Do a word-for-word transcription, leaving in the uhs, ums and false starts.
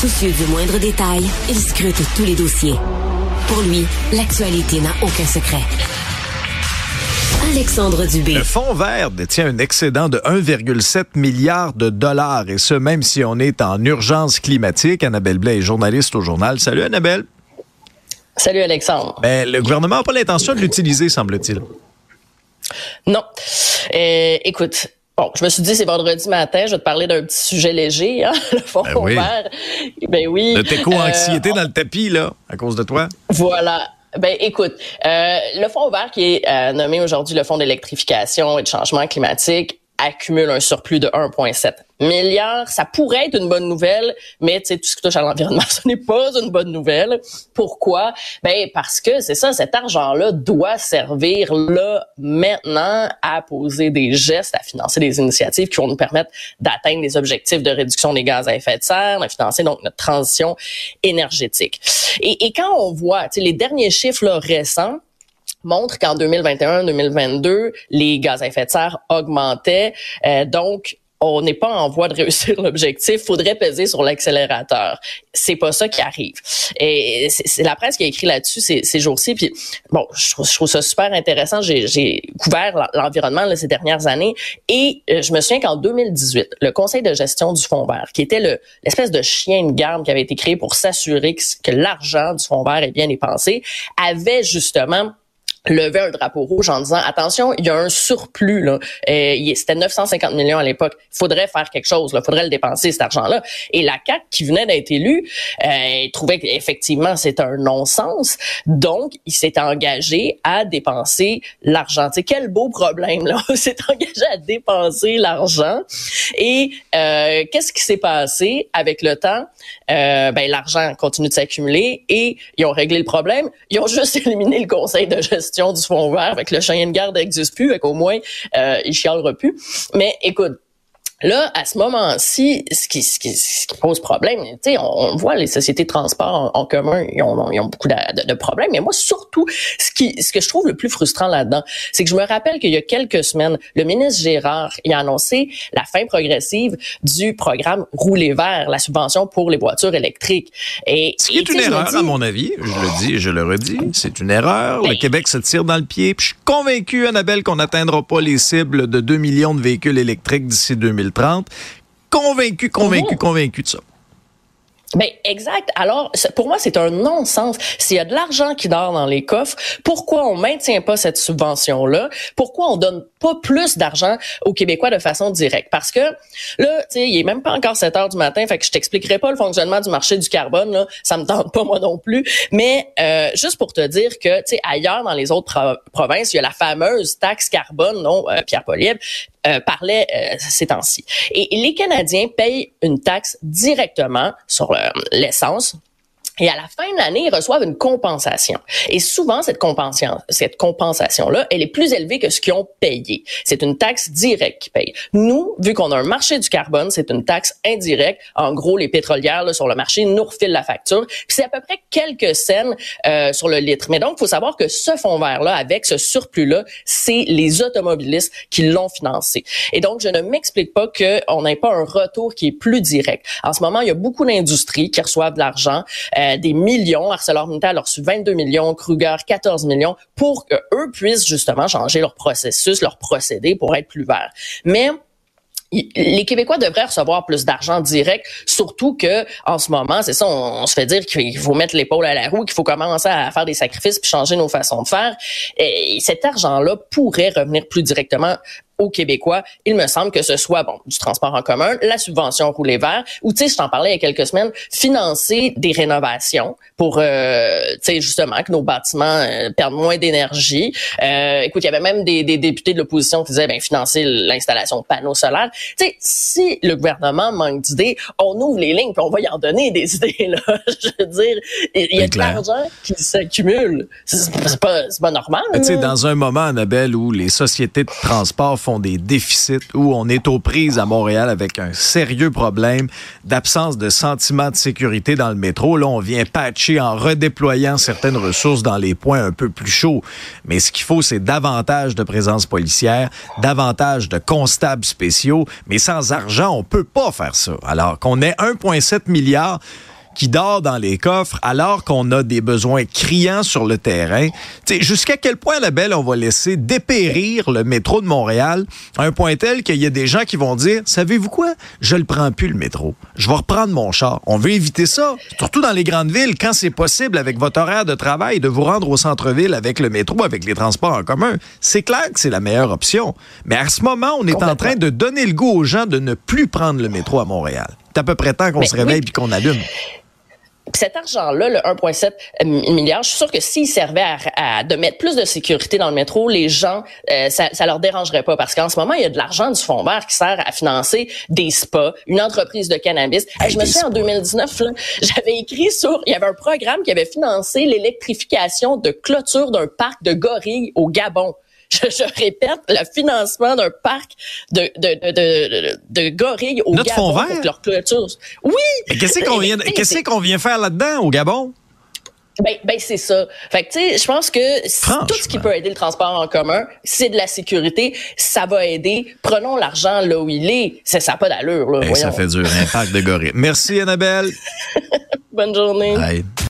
Soucieux du moindre détail, il scrute tous les dossiers. Pour lui, l'actualité n'a aucun secret. Alexandre Dubé. Le Fonds vert détient un excédent de un virgule sept milliard de dollars, et ce, même si on est en urgence climatique. Annabelle Blais est journaliste au journal. Salut, Annabelle. Salut, Alexandre. Ben, le gouvernement n'a pas l'intention de l'utiliser, semble-t-il. Non. Euh, écoute, bon, je me suis dit, c'est vendredi matin, je vais te parler d'un petit sujet léger, hein, le Fonds ben oui. vert. Ben oui. De t'éco-anxiété euh, dans le tapis, là, à cause de toi. Voilà. Ben écoute, euh, le Fonds vert qui est euh, nommé aujourd'hui le Fonds d'électrification et de changement climatique accumule un surplus de un virgule sept milliard. Ça pourrait être une bonne nouvelle, mais tu sais, tout ce qui touche à l'environnement, ce n'est pas une bonne nouvelle. Pourquoi? Ben parce que c'est ça, cet argent-là doit servir là, maintenant, à poser des gestes, à financer des initiatives qui vont nous permettre d'atteindre les objectifs de réduction des gaz à effet de serre, de financer donc notre transition énergétique. Et, et quand on voit, tu sais, les derniers chiffres là, récents, montre qu'en deux mille vingt et un deux mille vingt-deux, les gaz à effet de serre augmentaient. Euh, donc, on n'est pas en voie de réussir l'objectif. Faudrait peser sur l'accélérateur. C'est pas ça qui arrive. Et c'est, c'est la presse qui a écrit là-dessus ces, ces jours-ci. Puis, bon, je trouve, je trouve ça super intéressant. J'ai, j'ai couvert l'environnement là, ces dernières années. Et euh, je me souviens qu'en deux mille dix-huit, le Conseil de gestion du Fonds vert, qui était le, l'espèce de chien de garde qui avait été créé pour s'assurer que, que l'argent du Fonds vert est bien dépensé, avait justement lever un drapeau rouge en disant attention, il y a un surplus là, euh, c'était neuf cent cinquante millions à l'époque, il faudrait faire quelque chose, il faudrait le dépenser cet argent-là. Et la C A Q qui venait d'être élue, euh, trouvait qu'effectivement c'était un non-sens, donc il s'est engagé à dépenser l'argent. Tu sais, quel beau problème là, il s'est engagé à dépenser l'argent. Et euh, qu'est-ce qui s'est passé avec le temps? Euh, ben l'argent continue de s'accumuler et ils ont réglé le problème. Ils ont juste éliminé le conseil de gestion du Fonds vert, avec le chien de garde n'existe plus, avec au moins euh, il chialera plus. Mais écoute, là, à ce moment-ci, ce qui, ce qui, ce qui pose problème, tu sais, on, on voit les sociétés de transport en, en commun, ils ont, ils ont beaucoup de, de, de problèmes. Mais moi, surtout, ce qui, ce que je trouve le plus frustrant là-dedans, c'est que je me rappelle qu'il y a quelques semaines, le ministre Gérard, il a annoncé la fin progressive du programme Rouler vert, la subvention pour les voitures électriques. Et, ce qui est une erreur, dis, à mon avis, je le dis et je le redis, c'est une erreur. Ben, le Québec se tire dans le pied. Puis je suis convaincu, Annabelle, qu'on n'atteindra pas les cibles de deux millions de véhicules électriques d'ici deux mille trente. Convaincu, convaincu, mmh. convaincu de ça. Ben exact. Alors, pour moi, c'est un non-sens. S'il y a de l'argent qui dort dans les coffres, pourquoi on maintient pas cette subvention-là? Pourquoi on donne pas plus d'argent aux Québécois de façon directe? Parce que là, tu sais, il est même pas encore sept heures du matin, fait que je t'expliquerai pas le fonctionnement du marché du carbone, là. Ça me tente pas, moi non plus. Mais euh, juste pour te dire que, tu sais, ailleurs dans les autres pro- provinces, il y a la fameuse taxe carbone, non, euh, Pierre Poilievre, Euh, parlait euh, ces temps-ci. Et, et les Canadiens payent une taxe directement sur euh, l'essence. Et à la fin de l'année, ils reçoivent une compensation. Et souvent, cette compensation, cette compensation-là, elle est plus élevée que ce qu'ils ont payé. C'est une taxe directe qu'ils payent. Nous, vu qu'on a un marché du carbone, c'est une taxe indirecte. En gros, les pétrolières là, sur le marché nous refilent la facture. Puis c'est à peu près quelques cents euh, sur le litre. Mais donc, il faut savoir que ce fonds vert-là, avec ce surplus-là, c'est les automobilistes qui l'ont financé. Et donc, je ne m'explique pas qu'on n'ait pas un retour qui est plus direct. En ce moment, il y a beaucoup d'industries qui reçoivent de l'argent. Euh, des millions. ArcelorMittal a reçu vingt-deux millions, Kruger quatorze millions pour qu'eux puissent justement changer leur processus, leur procédé pour être plus verts. Mais les Québécois devraient recevoir plus d'argent direct, surtout que en ce moment, c'est ça, on, on se fait dire qu'il faut mettre l'épaule à la roue, qu'il faut commencer à faire des sacrifices puis changer nos façons de faire. Et cet argent-là pourrait revenir plus directement aux Québécois. Il me semble que ce soit bon du transport en commun, la subvention Rouler vert, ou tu sais, je t'en parlais il y a quelques semaines, financer des rénovations pour, euh, tu sais, justement que nos bâtiments euh, perdent moins d'énergie. Euh, écoute, il y avait même des, des députés de l'opposition qui disaient, ben financer l'installation de panneaux solaires. Tu sais, si le gouvernement manque d'idées, on ouvre les lignes puis on va y en donner des idées là. Je veux dire, il y a de l'argent qui s'accumule. C'est, c'est pas, c'est pas normal. Tu sais, dans un moment, Annabelle, où les sociétés de transport font des déficits, où on est aux prises à Montréal avec un sérieux problème d'absence de sentiment de sécurité dans le métro. Là, on vient patcher en redéployant certaines ressources dans les points un peu plus chauds. Mais ce qu'il faut, c'est davantage de présence policière, davantage de constables spéciaux. Mais sans argent, on peut pas faire ça. Alors qu'on ait un virgule sept milliard, qui dort dans les coffres alors qu'on a des besoins criants sur le terrain. T'sais, jusqu'à quel point, la belle, on va laisser dépérir le métro de Montréal à un point tel qu'il y a des gens qui vont dire, savez-vous quoi? Je le prends plus, le métro. Je vais reprendre mon char. On veut éviter ça, surtout dans les grandes villes, quand c'est possible avec votre horaire de travail de vous rendre au centre-ville avec le métro, avec les transports en commun. C'est clair que c'est la meilleure option. Mais à ce moment, on est en train de donner le goût aux gens de ne plus prendre le métro à Montréal. C'est à peu près temps qu'on Mais se réveille oui. puis qu'on allume. Puis cet argent-là, le un virgule sept milliard, je suis sûre que s'il servait à, à de mettre plus de sécurité dans le métro, les gens, euh, ça, ça leur dérangerait pas. Parce qu'en ce moment, il y a de l'argent du fonds vert qui sert à financer des spas, une entreprise de cannabis. Hey, je me souviens, en deux mille dix-neuf, là, j'avais écrit sur, il y avait un programme qui avait financé l'électrification de clôture d'un parc de gorilles au Gabon. Je, je répète, le financement d'un parc de, de, de, de, de gorilles au Notre Gabon fonds vert? pour que leur clôture. Oui! Mais qu'est-ce qu'on vient, qu'est-ce qu'on vient faire là-dedans au Gabon? Ben, ben c'est ça. Fait que tu sais, je pense que tout ce qui peut aider le transport en commun, c'est de la sécurité, ça va aider. Prenons l'argent là où il est. Ça n'a pas d'allure là. Hey, ça fait dur, un parc de gorilles. Merci Annabelle. Bonne journée. Bye.